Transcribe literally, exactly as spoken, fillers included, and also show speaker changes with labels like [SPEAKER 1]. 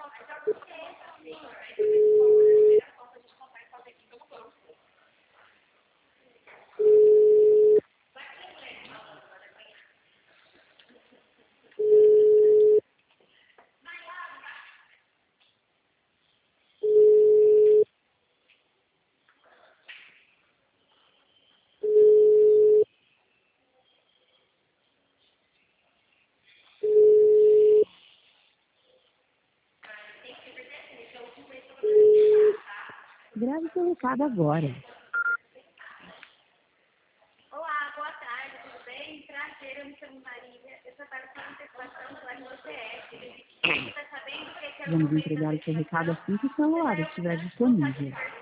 [SPEAKER 1] Grave seu recado agora.
[SPEAKER 2] Olá, boa tarde, tudo bem? Prazer, eu me chamo Marília. Eu trabalho com antecipação do R T S. Você está sabendo o que é que é o
[SPEAKER 1] Vamos
[SPEAKER 2] momento
[SPEAKER 1] entregar o seu recado
[SPEAKER 2] da
[SPEAKER 1] assim que o celular estiver disponível.